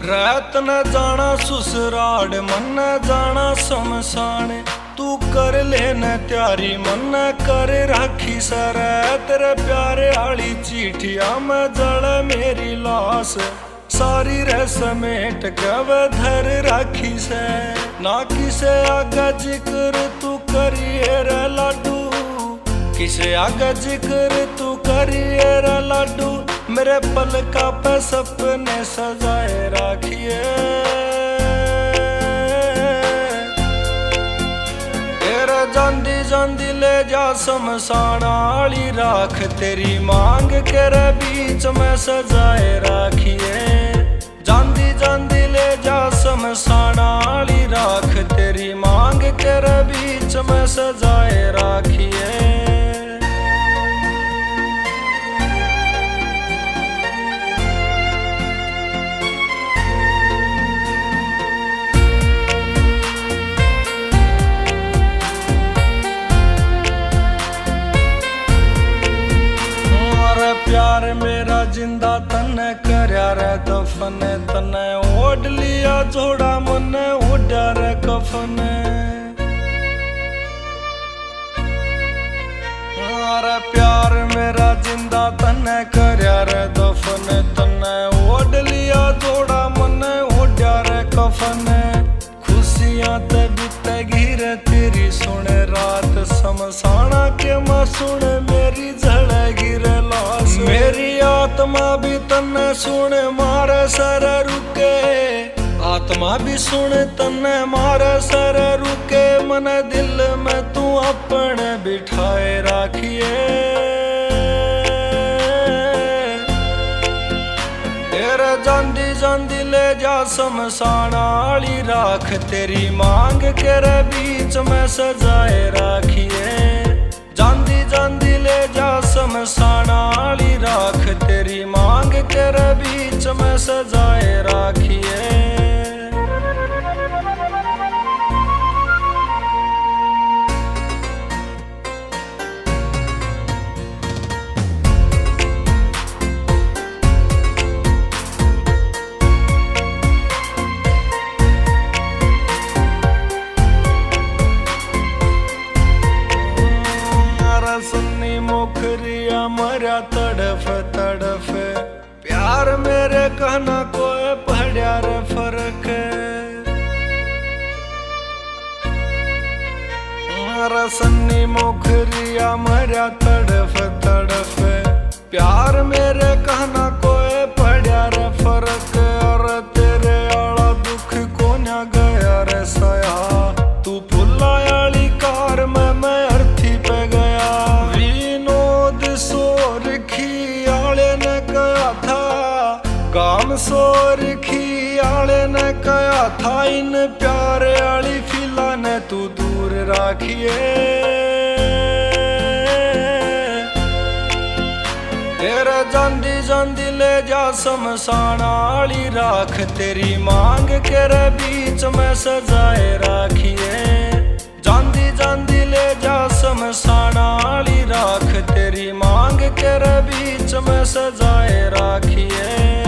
रात न जाना ससुराल मन न जाना शमशान। तू कर लेना त्यारी मन न कर राखी सर। तेरे प्यारे आली चिठिया में जल मेरी लाश। सारी रह समेट कब धर राखी से। ना किसे आगा जिक्र तू करिए रे लाडू। किसे आगा जिक्र तू करिए रे लाडू। मेरे पलका पे सपने सजाए राखिए। तेरा जांदी जांदी ले जा शमशान आली राख। तेरी मांग के रे बीच में सजाए राखिए। जांदी जांदी ले जा शमशान आली राख। तेरी मांग के रे बीच में सजाए राखिए। प्यार मेरा जिंदा तने करया रे दफन। तने ओढ़ लिया जोड़ा मन उड़ा रे कफन। अरे प्यार मेरा जिंदा तने करया रे दफन। तने ओढ़ लिया जोड़ा मन उड़ा रे कफन। खुशियां ते बीते गिरे तेरी सुने रात। शमशाना के मां सुन मेरी झड़े गिरे लाश। मेरी आत्मा भी तन्ने सुन मारे सर रुके। आत्मा भी सुन तन्ने मारे सर रुके। मन दिल में तू अपने बिठाए राखिए। तेरा जांदी जांदी ले जा शमशान आली राख। तेरी मांग के रे बीच में सजाए राखिए। जांदी जांदी ले जा शमशान आली राख। तेरी मांग के रे बीच में सजाए राखिए। सन्नी मुखरिया मरा तड़फ तड़फ। प्यार मेरे कहना कोई पढ़िया रे फर्क। सन्नी मुखरिया मरा तड़फ तड़फ। प्यार मेरे कहना कोई पढ़िया रे फर्क। और तेरे आला दुख को न गया रे सया। तू फुला आली कार में मैं अर्थी पे गया। काम सोरखी आले ने कहा था। इन प्यारे आली फिला ने तू दूर राखिए। तेरा जांदी जांदी ले जा शमशान आली राख। तेरी मांग के रे बीच में सजाए राखिए। जांदी जांदी ले जा शमशान आली राख। तेरी मांग के रे बीच में सजाए राखिए।